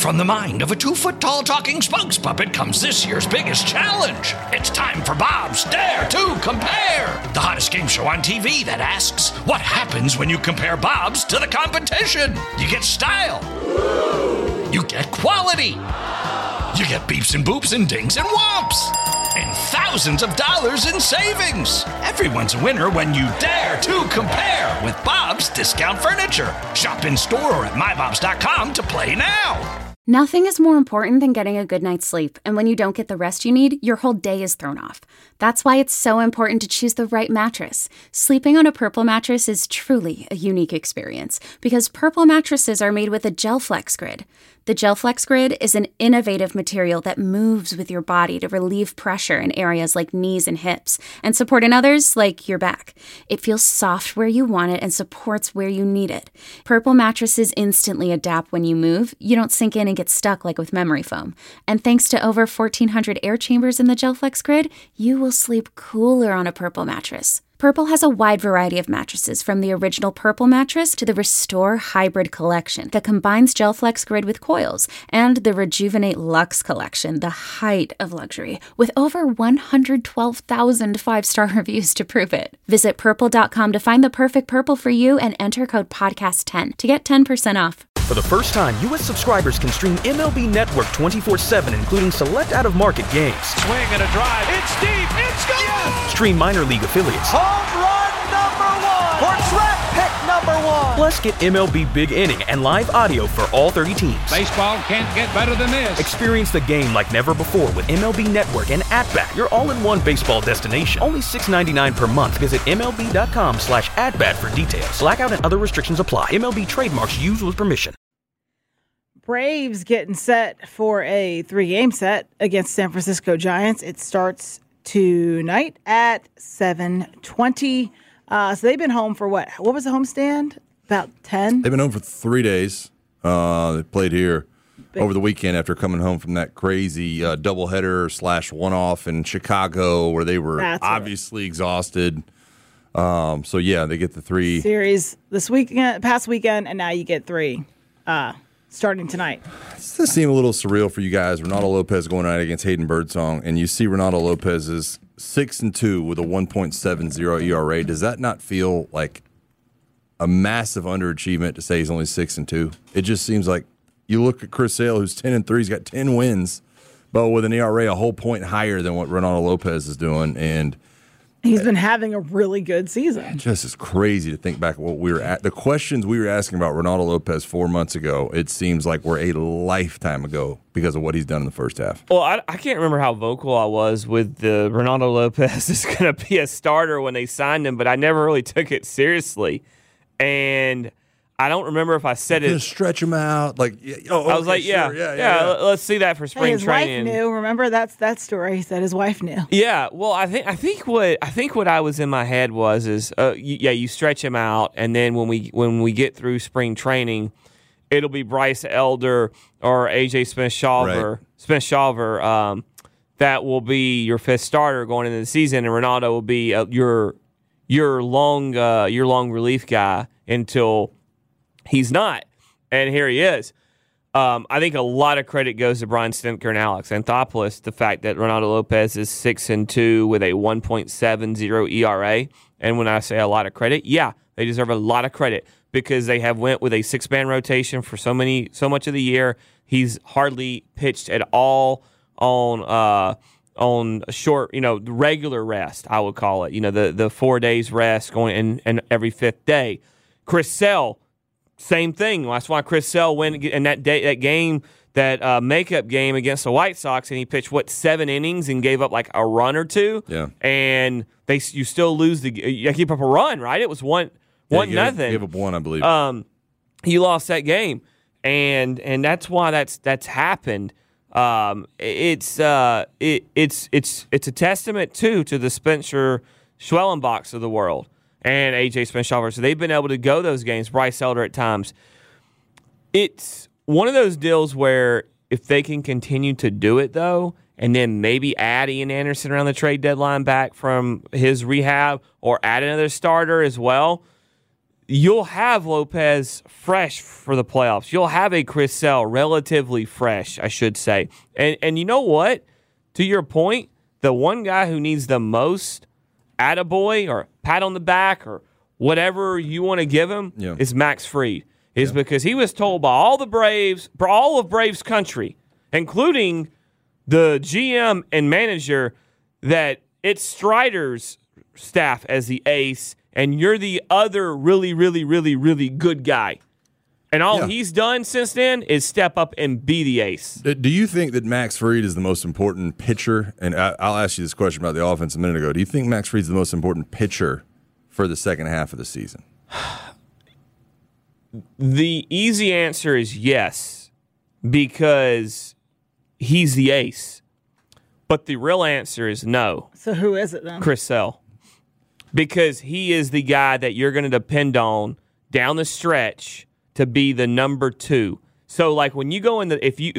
From the mind of a 2-foot-tall talking spokes puppet comes this year's biggest challenge. It's time for Bob's Dare to Compare, the hottest game show on TV that asks, what happens when you compare Bob's to the competition? You get style. You get quality. You get beeps and boops and dings and whomps. And thousands of dollars in savings. Everyone's a winner when you dare to compare with Bob's Discount Furniture. Shop in store or at mybobs.com to play now. Nothing is more important than getting a good night's sleep, and when you don't get the rest you need, your whole day is thrown off. That's why it's so important to choose the right mattress. Sleeping on a Purple mattress is truly a unique experience, because Purple mattresses are made with a GelFlex Grid. The GelFlex Grid is an innovative material that moves with your body to relieve pressure in areas like knees and hips, and support in others like your back. It feels soft where you want it and supports where you need it. Purple mattresses instantly adapt when you move. You don't sink in and get stuck like with memory foam. And thanks to over 1,400 air chambers in the GelFlex Grid, you will sleep cooler on a Purple mattress. Purple has a wide variety of mattresses, from the original Purple mattress to the Restore Hybrid collection that combines GelFlex Grid with coils, and the Rejuvenate Luxe collection, the height of luxury, with over 112,000 five-star reviews to prove it. Visit purple.com to find the perfect Purple for you and enter code podcast10 to get 10% off. For the first time, U.S. subscribers can stream MLB Network 24/7, including select out-of-market games. Swing and a drive. It's deep. It's gone. Yes! Stream minor league affiliates. Home run number 1. Or draft pick number 1. Plus, get MLB Big Inning and live audio for all 30 teams. Baseball can't get better than this. Experience the game like never before with MLB Network and At-Bat, your all-in-one baseball destination. Only $6.99 per month. Visit MLB.com/AtBat for details. Blackout and other restrictions apply. MLB trademarks used with permission. Braves getting set for a 3-game set against San Francisco Giants. It starts tonight at 7:20. So they've been home for what? What was the homestand? About 10? They've been home for 3 days. They played here over the weekend after coming home from that crazy doubleheader / one-off in Chicago where they were obviously exhausted. So, yeah, they get the 3 series this weekend, past weekend, and now you get 3 starting tonight. Does this seem a little surreal for you guys? Ronaldo Lopez going out against Hayden Birdsong, and you see Ronaldo Lopez is 6-2 with a 1.70 ERA. Does that not feel like a massive underachievement to say he's only 6-2? It just seems like you look at Chris Sale, who's 10-3, he's got 10 wins, but with an ERA a whole point higher than what Ronaldo Lopez is doing, and he's been having a really good season. It just is crazy to think back what we were at. The questions we were asking about Ronaldo Lopez 4 months ago, it seems like we're a lifetime ago because of what he's done in the first half. Well, I can't remember how vocal I was with the Ronaldo Lopez is going to be a starter when they signed him, but I never really took it seriously. And I don't remember if I said it. Just stretch him out. Like, I was like, sure. yeah, let's see that for spring his training. Wife knew. Remember that story? He said his wife knew. Yeah. Well, I think what I was in my head was you stretch him out, and then when we get through spring training, it'll be Bryce Elder or AJ Smith-Shawver that will be your 5th starter going into the season, and Ronaldo will be your long relief guy until he's not, and here he is. I think a lot of credit goes to Brian Stemker and Alex Anthopoulos, the fact that Ronaldo Lopez is 6-2 with a 1.70 ERA. And when I say a lot of credit, yeah, they deserve a lot of credit because they have went with a 6-man rotation for so much of the year. He's hardly pitched at all on short, regular rest, I would call it. The 4 days rest going in every 5th day. Chris Sale, same thing. That's why Chris Sale went in that makeup game against the White Sox, and he pitched 7 innings and gave up like a run or 2. Yeah, and you still lose you keep up a run, right? It was one nothing. Gave up 1, I believe. You lost that game, and that's why that's happened. It's a testament too to the Spencer Schwellenbachs of the world and AJ Smith-Shawver. So they've been able to go those games. Bryce Elder at times. It's one of those deals where if they can continue to do it though, and then maybe add Ian Anderson around the trade deadline back from his rehab, or add another starter as well, you'll have Lopez fresh for the playoffs. You'll have a Chris Sale relatively fresh, I should say. And you know what? To your point, the one guy who needs the most attaboy or pat on the back or whatever you want to give him is Max Fried. Because he was told by all of Braves country, including the GM and manager, that it's Strider's staff as the ace, and you're the other really, really, really, really good guy. And all he's done since then is step up and be the ace. Do you think that Max Fried is the most important pitcher? And I'll ask you this question about the offense a minute ago. Do you think Max Fried's the most important pitcher for the second half of the season? The easy answer is yes, because he's the ace. But the real answer is no. So who is it then? Chris Sale. Because he is the guy that you're going to depend on down the stretch to be the number 2. So like when you go in when you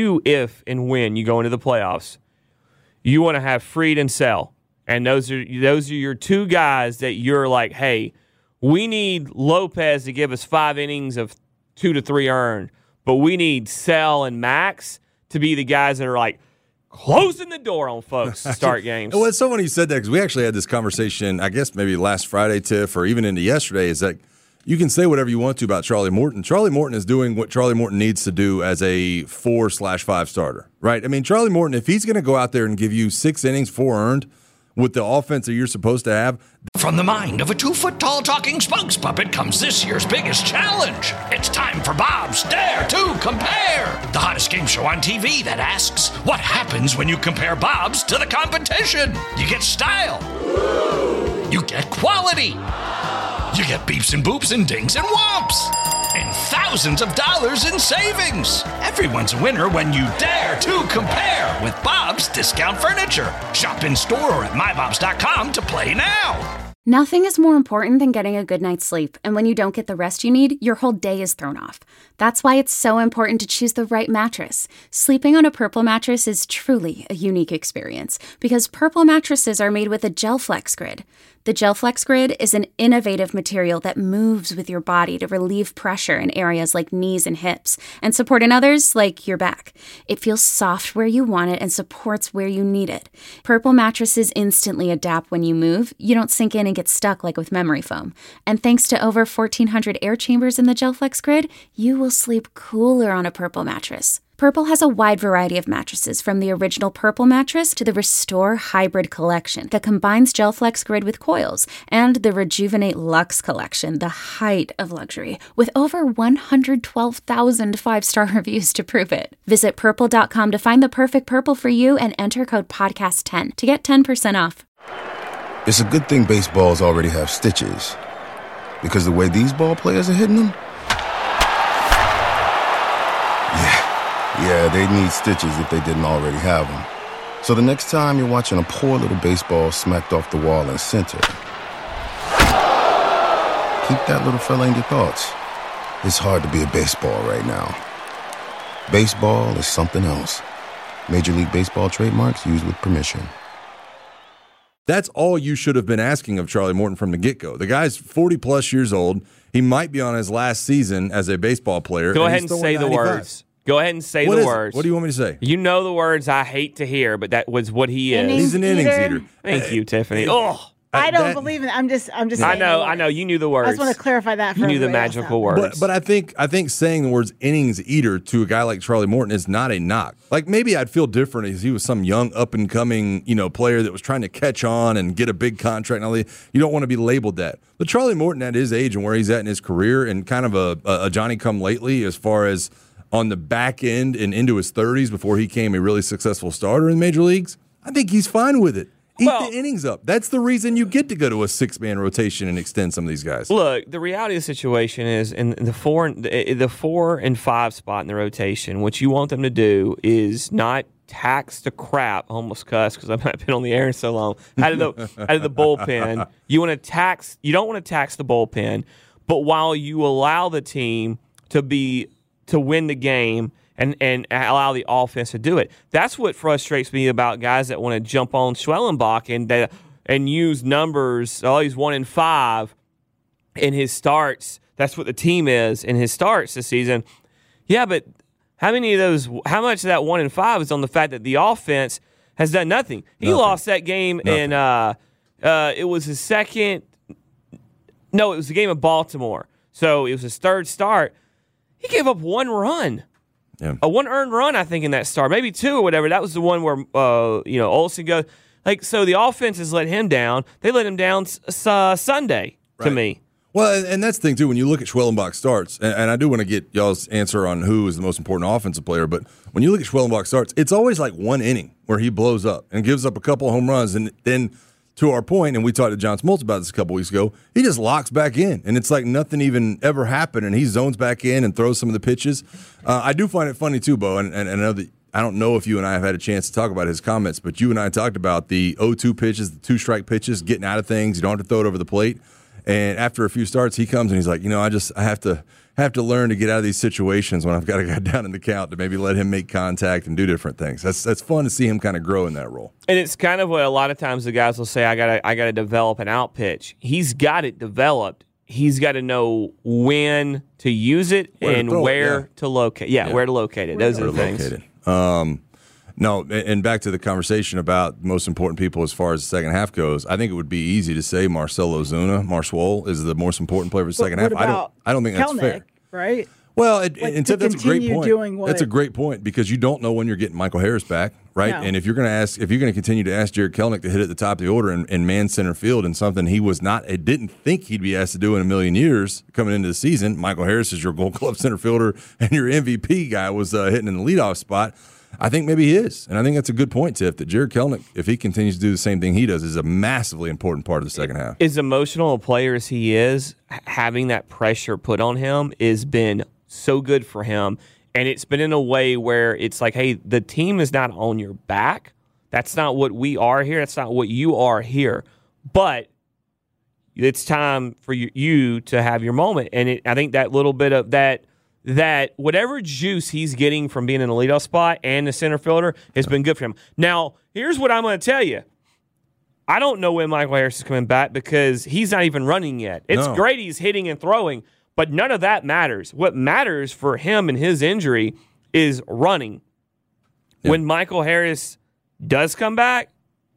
go into the playoffs, you want to have Fried and Sale. And those are your 2 guys that you're like, hey, we need Lopez to give us 5 innings of 2 to 3 earned, but we need Sale and Max to be the guys that are like closing the door on folks to start games. Well, it's so funny you said that, because we actually had this conversation, I guess maybe last Friday, Tiff, or even into yesterday, is that you can say whatever you want to about Charlie Morton. Charlie Morton is doing what Charlie Morton needs to do as a 4/5 starter, right? I mean, Charlie Morton, if he's going to go out there and give you 6 innings, 4 earned, with the offense that you're supposed to have. From the mind of a 2-foot-tall talking spokes puppet comes this year's biggest challenge. It's time for Bob's Dare to Compare, the hottest game show on TV that asks, what happens when you compare Bob's to the competition? You get style. You get quality. You get beeps and boops and dings and whomps. And thousands of dollars in savings. Everyone's a winner when you dare to compare with Bob's Discount Furniture. Shop in store or at mybobs.com to play now. Nothing is more important than getting a good night's sleep, and when you don't get the rest you need, your whole day is thrown off. That's why it's so important to choose the right mattress. Sleeping on a Purple mattress is truly a unique experience, because Purple mattresses are made with a GelFlex Grid. The GelFlex Grid is an innovative material that moves with your body to relieve pressure in areas like knees and hips, and support in others like your back. It feels soft where you want it and supports where you need it. Purple mattresses instantly adapt when you move. You don't sink in and get stuck like with memory foam. And thanks to over 1,400 air chambers in the GelFlex Grid, you will sleep cooler on a Purple mattress. Purple has a wide variety of mattresses, from the original Purple mattress to the Restore Hybrid collection that combines GelFlex Grid with coils, and the Rejuvenate Luxe collection, the height of luxury, with over 112,000 5-star reviews to prove it. Visit Purple.com to find the perfect Purple for you and enter code PODCAST10 to get 10% off. It's a good thing baseballs already have stitches, because the way these ball players are hitting them, yeah, they'd need stitches if they didn't already have them. So the next time you're watching a poor little baseball smacked off the wall in center, keep that little fella in your thoughts. It's hard to be a baseball right now. Baseball is something else. Major League Baseball trademarks used with permission. That's all you should have been asking of Charlie Morton from the get-go. The guy's 40-plus years old. He might be on his last season as a baseball player. Go ahead and say the words. Go ahead and say the words. What do you want me to say? You know the words I hate to hear, but that was what he is. He's an innings eater. Thank you, Tiffany. Oh, I don't believe in it. I'm just I know. You knew the words. I just want to clarify that for you knew the everybody else magical out there. words. But I think saying the words innings eater to a guy like Charlie Morton is not a knock. Like, maybe I'd feel different if he was some young up and coming, player that was trying to catch on and get a big contract and all that. You don't want to be labeled that. But Charlie Morton at his age and where he's at in his career, and kind of a Johnny come lately as far as on the back end and into his 30s before he became a really successful starter in major leagues, I think he's fine with it. Eat the innings up. That's the reason you get to go to a 6-man rotation and extend some of these guys. Look, the reality of the situation is in the 4 and 5 spot in the rotation, what you want them to do is not tax the crap, almost cuss because I've not been on the air in so long, out of the bullpen. You don't want to tax the bullpen, but while you allow the team to win the game and allow the offense to do it. That's what frustrates me about guys that want to jump on Schwellenbach and use numbers. Oh, he's 1 and 5, in his starts. That's what the team is in his starts this season. Yeah, but how much of that 1-5 is on the fact that the offense has done nothing? He lost that game in it was his second. No, it was the game of Baltimore. So it was his third start. He gave up one run. Yeah. A one earned run, I think, in that start. Maybe two or whatever. That was the one where Olsen goes. So the offense has let him down. They let him down Sunday to me. Well, and that's the thing, too, when you look at Schwellenbach starts, and I do want to get y'all's answer on who is the most important offensive player, but when you look at Schwellenbach starts, it's always like one inning where he blows up and gives up a couple of home runs, and then to our point, and we talked to John Smoltz about this a couple weeks ago, he just locks back in, and it's like nothing even ever happened, and he zones back in and throws some of the pitches. I do find it funny, too, Bo, and I know that I don't know if you and I have had a chance to talk about his comments, but you and I talked about the 0-2 pitches, the 2-strike pitches, getting out of things. You don't have to throw it over the plate. And after a few starts, he comes and he's like, I have to learn to get out of these situations when I've got a guy down in the count to maybe let him make contact and do different things. That's fun to see him kind of grow in that role. And it's kind of what a lot of times the guys will say, I gotta develop an out pitch. He's got it developed. He's got to know when to use it and where to locate. Yeah, where to locate it. Those are the things. No, and back to the conversation about most important people as far as the second half goes, I think it would be easy to say Marcell Ozuna, Marshall, is the most important player for the second half. I don't think that's fair. Right? Well, that's a great point. That's a great point because you don't know when you're getting Michael Harris back, right? No. And if you're going to continue to ask Jarred Kelenic to hit at the top of the order and man center field and something he didn't think he'd be asked to do in a million years coming into the season, Michael Harris is your Gold Glove center fielder and your MVP guy was hitting in the leadoff spot. I think maybe he is, and I think that's a good point, Tiff, that Jarred Kelenic, if he continues to do the same thing he does, is a massively important part of the second half. As emotional a player as he is, having that pressure put on him has been so good for him, and it's been in a way where it's like, hey, the team is not on your back. That's not what we are here. That's not what you are here. But it's time for you to have your moment, and I think that little bit of that whatever juice he's getting from being in the leadoff spot and the center fielder has been good for him. Now, here's what I'm going to tell you. I don't know when Michael Harris is coming back because he's not even running yet. It's great he's hitting and throwing, but none of that matters. What matters for him and his injury is running. Yeah. When Michael Harris does come back,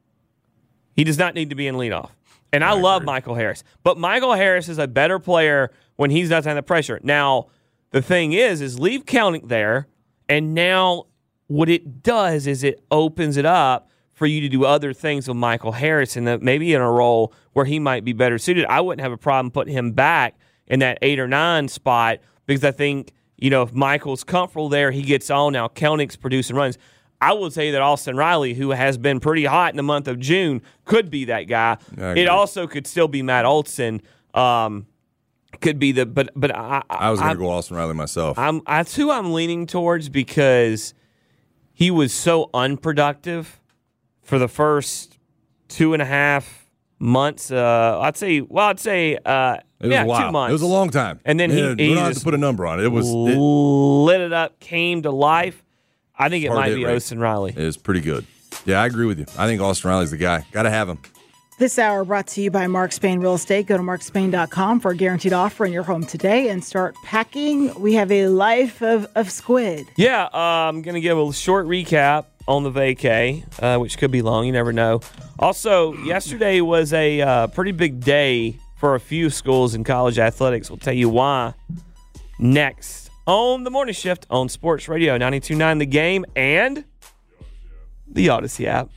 he does not need to be in leadoff. And I love Michael Harris. But Michael Harris is a better player when he's not under pressure. Now, the thing is leave Kelenic there, and now what it does is it opens it up for you to do other things with Michael Harris, and maybe in a role where he might be better suited. I wouldn't have a problem putting him back in that 8 or 9 spot because I think, if Michael's comfortable there, he gets on. Now, Kelnic's producing runs. I will say that Austin Riley, who has been pretty hot in the month of June, could be that guy. It also could still be Matt Olson. Could be but I was going to go Austin Riley myself. That's who I'm leaning towards because he was so unproductive for the first 2.5 months. I'd say 2 months. It was a long time. And then he don't have to put a number on it. It was lit it up, came to life. I think it might be Austin Riley. It was pretty good. Yeah, I agree with you. I think Austin Riley's the guy. Got to have him. This hour brought to you by Mark Spain Real Estate. Go to markspain.com for a guaranteed offer in your home today and start packing. We have a life of squid. Yeah, I'm going to give a short recap on the vacay, which could be long. You never know. Also, yesterday was a pretty big day for a few schools in college athletics. We'll tell you why next on the morning shift on Sports Radio 92.9 The Game and the Odyssey app.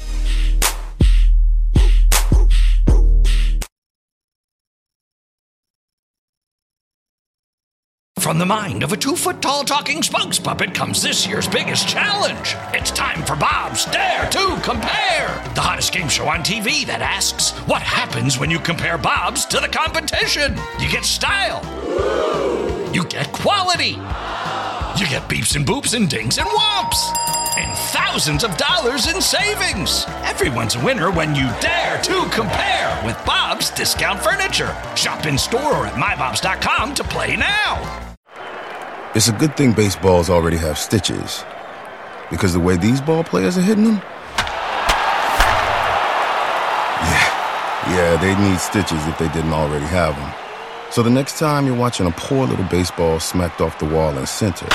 From the mind of a 2-foot-tall talking spokes puppet comes this year's biggest challenge. It's time for Bob's Dare to Compare, the hottest game show on TV that asks, what happens when you compare Bob's to the competition? You get style. You get quality. You get beeps and boops and dings and whomps. And thousands of dollars in savings. Everyone's a winner when you dare to compare with Bob's Discount Furniture. Shop in store or at mybobs.com to play now. It's a good thing baseballs already have stitches, because the way these ball players are hitting them, yeah, they need stitches if they didn't already have them. So the next time you're watching a poor little baseball smacked off the wall in center,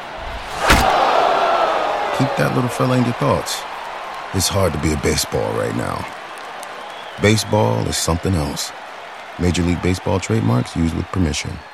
keep that little fella in your thoughts. It's hard to be a baseball right now. Baseball is something else. Major League Baseball trademarks used with permission.